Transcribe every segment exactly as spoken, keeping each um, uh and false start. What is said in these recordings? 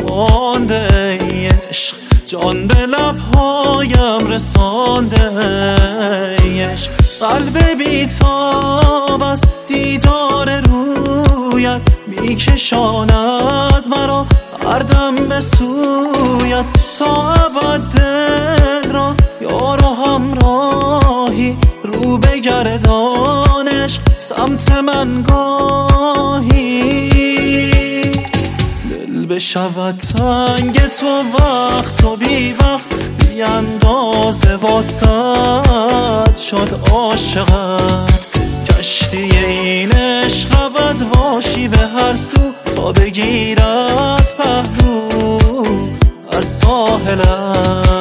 مانده ای عشق، جان به لبهایم رسانده ای عشق. قلب بیتاب از دیدار رویت میکشاند مرا هر دم به سویت، تا ابد دل را یار و همراهی رو بگردان عشق سمت من گاهی. دل بشود تنگ تو وقت و بی وقت، بی اندازه واسد شد عاشقت. کشتی این عشق رود باشی به هر سو، تا بگیرد پهلو هر ساحلت.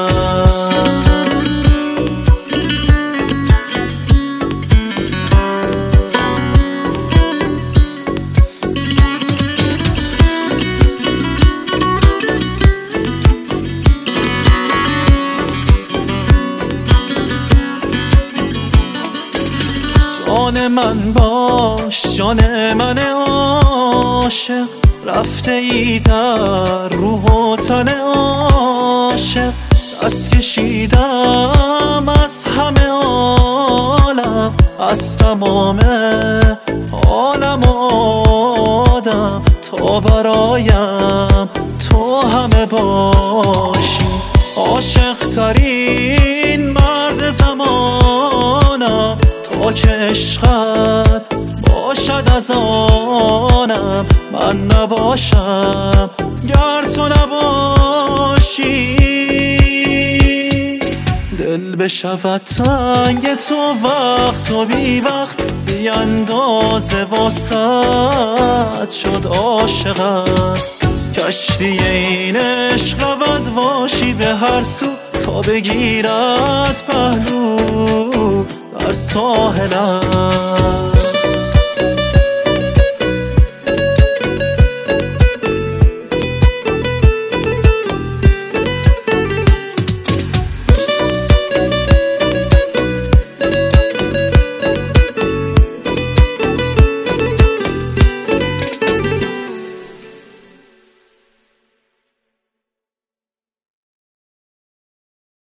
جان من باش، جان من عاشق، رفته ای در روح و تن عاشق. دست کشیدم از همه عالم، از تمام عالم و آدم، تا برایم تو همه باشی. عاشق ترین مرد زمانم، تا که عشقت باشد از آنم. من نباشم گر تو نباشی، دل بشود تنگ تو وقت و بی وقت، بی اندازه واسد شد عاشقت. کشتی این عشق رود باشی به هر سو، تا بگیرد پهلو در ساحلت.